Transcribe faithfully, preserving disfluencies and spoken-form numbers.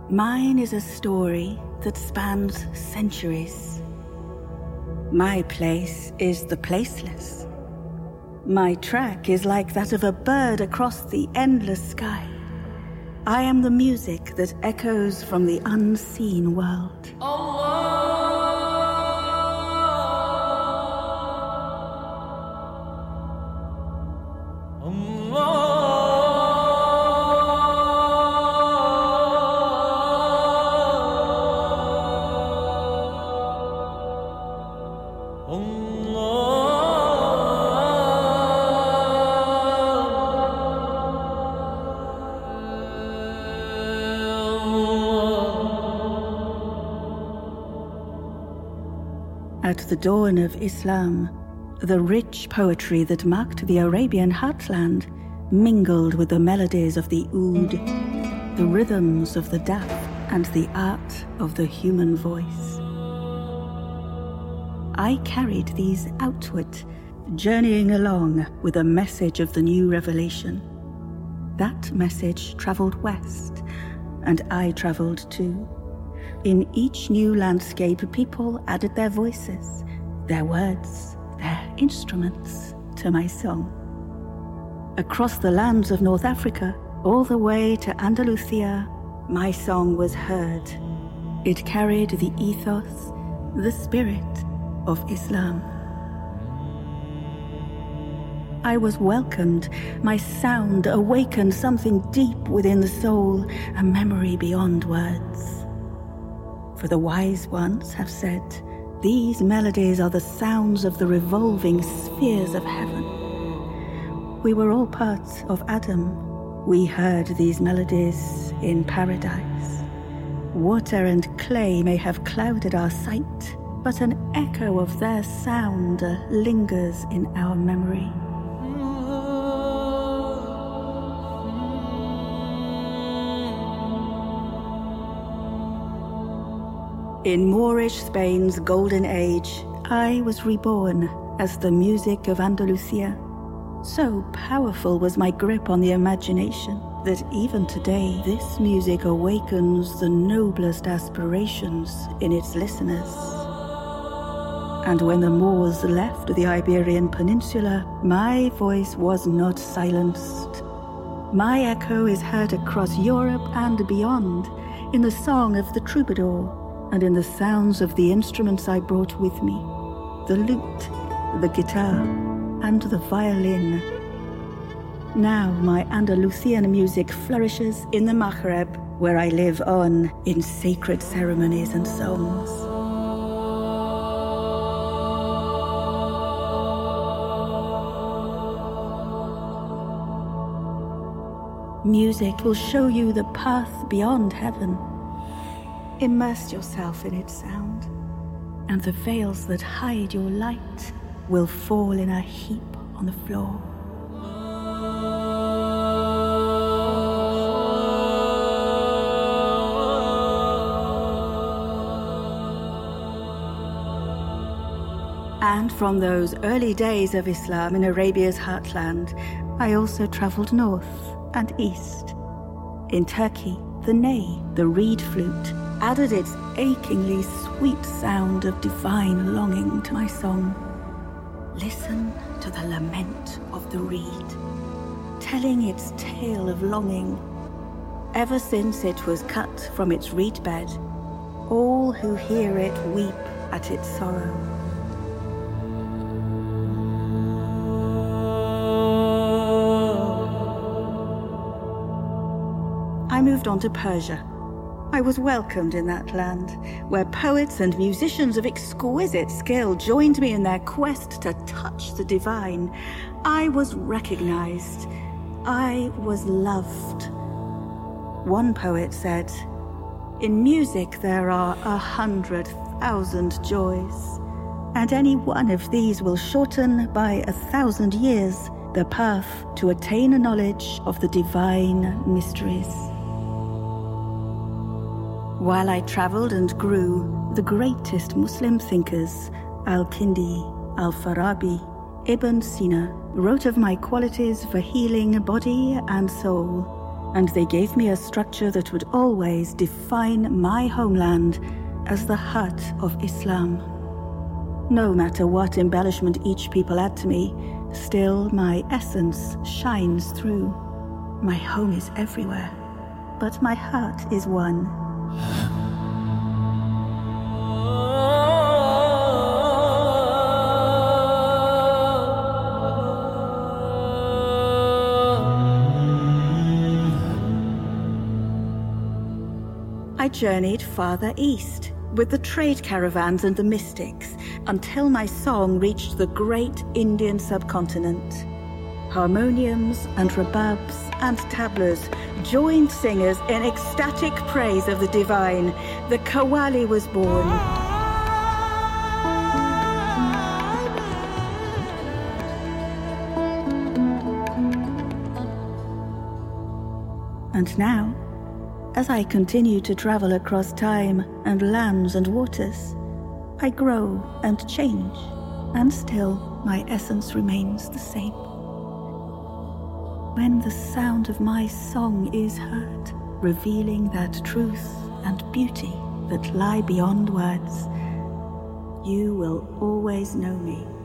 Mine is a story that spans centuries. My place is the placeless. My track is like that of a bird across the endless sky. I am the music that echoes from the unseen world. Allah. At the dawn of Islam, the rich poetry that marked the Arabian heartland mingled with the melodies of the oud, the rhythms of the daf, and the art of the human voice. I carried these outward, journeying along with a message of the new revelation. That message traveled west, and I traveled too. In each new landscape, people added their voices, their words, their instruments to my song. Across the lands of North Africa, all the way to Andalusia, my song was heard. It carried the ethos, the spirit of Islam. I was welcomed. My sound awakened something deep within the soul, a memory beyond words. For the wise ones have said, these melodies are the sounds of the revolving spheres of heaven. We were all part of Adam. We heard these melodies in paradise. Water and clay may have clouded our sight, but an echo of their sound lingers in our memory. In Moorish Spain's golden age, I was reborn as the music of Andalusia. So powerful was my grip on the imagination that even today this music awakens the noblest aspirations in its listeners. And when the Moors left the Iberian Peninsula, my voice was not silenced. My echo is heard across Europe and beyond in the song of the troubadour, and in the sounds of the instruments I brought with me, the lute, the guitar, and the violin. Now my Andalusian music flourishes in the Maghreb, where I live on in sacred ceremonies and songs. Music will show you the path beyond heaven. Immerse yourself in its sound, and the veils that hide your light will fall in a heap on the floor. And from those early days of Islam in Arabia's heartland, I also traveled north and east. In Turkey, the ney, the reed flute, added its achingly sweet sound of divine longing to my song. Listen to the lament of the reed, telling its tale of longing. Ever since it was cut from its reed bed, all who hear it weep at its sorrow. I moved on to Persia. I was welcomed in that land, where poets and musicians of exquisite skill joined me in their quest to touch the divine. I was recognized. I was loved. One poet said, "In music there are a hundred thousand joys, and any one of these will shorten by a thousand years the path to attain a knowledge of the divine mysteries." While I traveled and grew, the greatest Muslim thinkers, Al-Kindi, Al-Farabi, Ibn Sina, wrote of my qualities for healing body and soul. and they gave me a structure that would always define my homeland as the heart of Islam. No matter what embellishment each people add to me, still my essence shines through. My home is everywhere, but my heart is one. I journeyed farther east with the trade caravans and the mystics until my song reached the great Indian subcontinent. Harmoniums and rebabs and tablas joined singers in ecstatic praise of the divine. The Qawwali was born. And now, as I continue to travel across time and lands and waters, I grow and change, and still my essence remains the same. When the sound of my song is heard, revealing that truth and beauty that lie beyond words, you will always know me